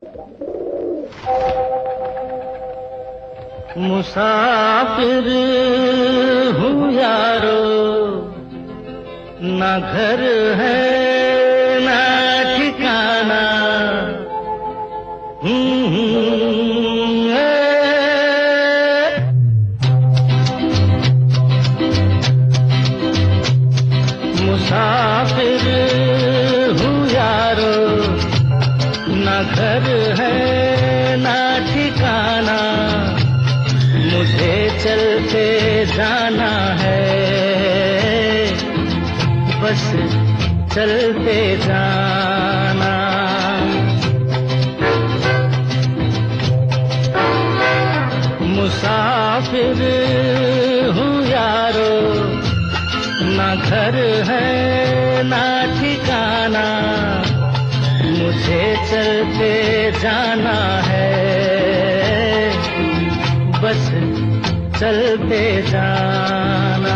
मुसाफिर हूँ यारो, ना घर है ना ठिकाना। मुसाफिर हूँ यारो, ना घर है ना ठिकाना। मुझे चलते जाना है, बस चलते जाना। मुसाफिर हूँ यारो, ना घर है ना ठिकाना। मुझे चलते जाना है, बस चलते जाना।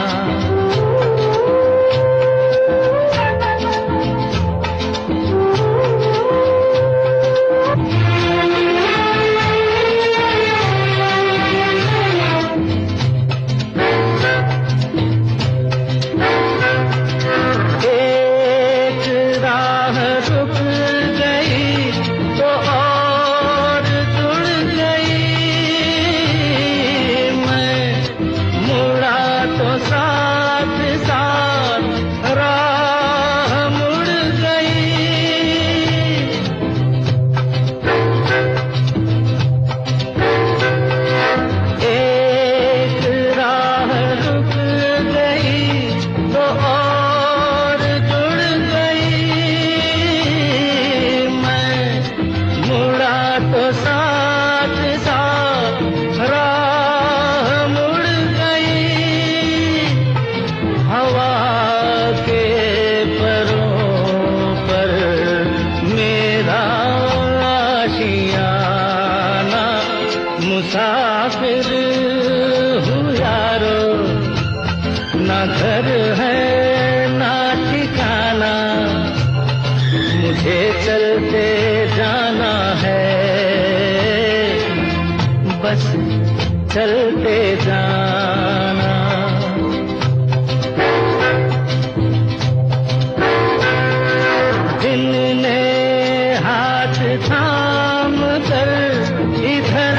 मुसाफिर हूँ यारो, ना घर है ना ठिकाना। मुझे चलते जाना है, बस चलते जाना। दिन ने हाथ थाम कर इधर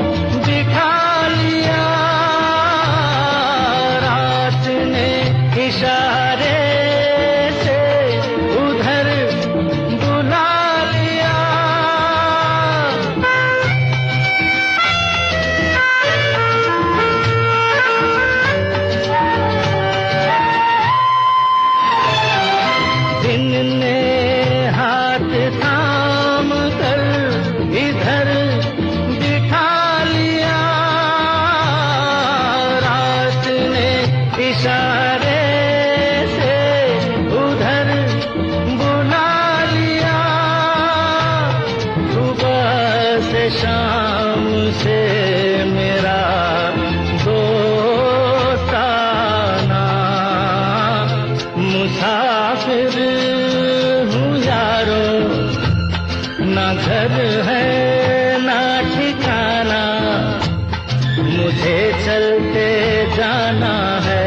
इशारे से उधर बुला लिया। दिन ने हाथ थाम कर इधर बिठा लिया, रात ने इशारे शाम से मेरा दोस्ताना। मुसाफिर हूँ यारो, ना घर है ना ठिकाना। मुझे चलते जाना है,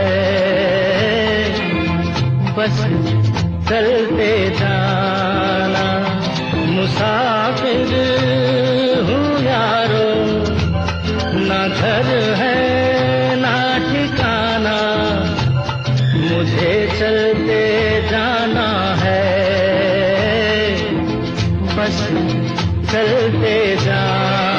बस चलते जाना। मुसाफिर यारो, ना घर है ना ठिकाना। मुझे चलते जाना है, बस चलते जाना।